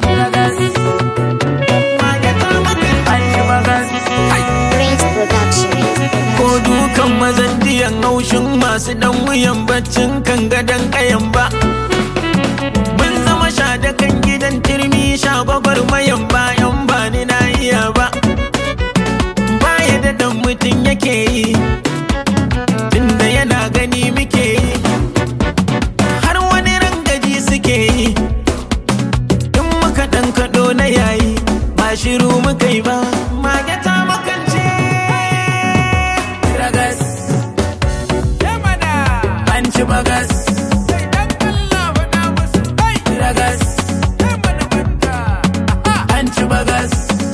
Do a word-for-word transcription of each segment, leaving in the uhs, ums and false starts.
Dukan mazan jiyan haushin masu dan wuyan baccin kan gadon kayan ba. Mun zama sha da kan gidan turmi sha gwagwarmayan bayan ba ni na iya ba. Baya da dan mutum yake yi tunda yana gani muke yi, har wani rangaji suke yi. In muka dan kaɗo na yayi ba shiru muka yi ba. Mage ta makance ragas, an ci bagas, ragas, an ci bagas.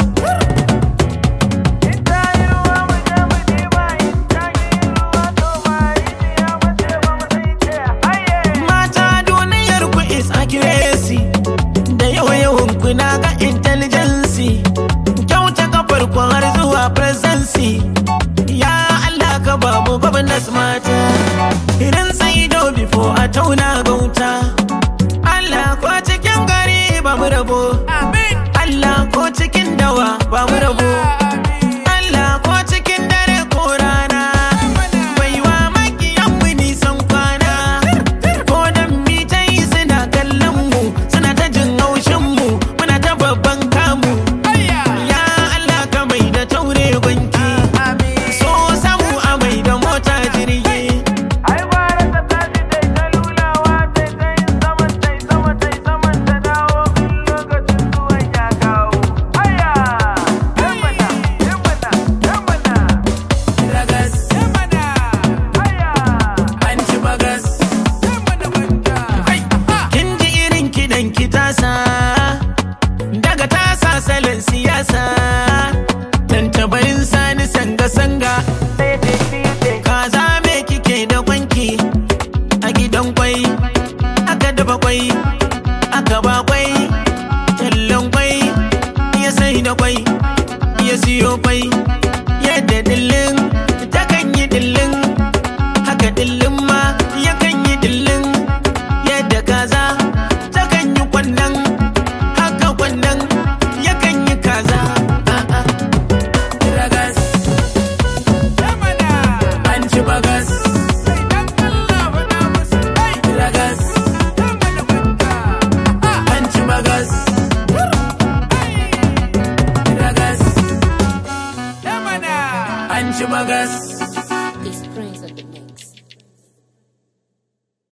Mata duniyar ku is accuracy, da yawa-yawan ku na ga intelligence, kyauta kafar ku har zuwa presence. Ya Allah ka ba mu gwamnas mata, idan sai do before a tauna gauta. Allah ko cikin gari ba mu rabo, Allah ko cikin dawa ba mu rabo, Allah ko cikin dare ko rana. Baiwa makiyan mu nisan kwana, ko dan mi ta yi suna kallon mu, suna ta jin haushin mu, muna ta babban kamu. Ya Allah ka mai da taure gwanki, so samu a mai da mota jirgi. Daga tasa salon siyasa, tantabarin sani sanga-sanga. Kaza me kike da kwanki a gidan kwai, aka dafa kwai, aka ba kwai, tallan kwai, ya sai da kwai, ya siyo kwai. Yadda dillin ta kan yi dillin, haka dillin ma ya kan yi dillin. Yadda kaza ta kan yi kwannan, haka kwannan ya kan yi kaza. Ragas, an ci bagas, ragas, an ci bagas, ragas, an ci bagas.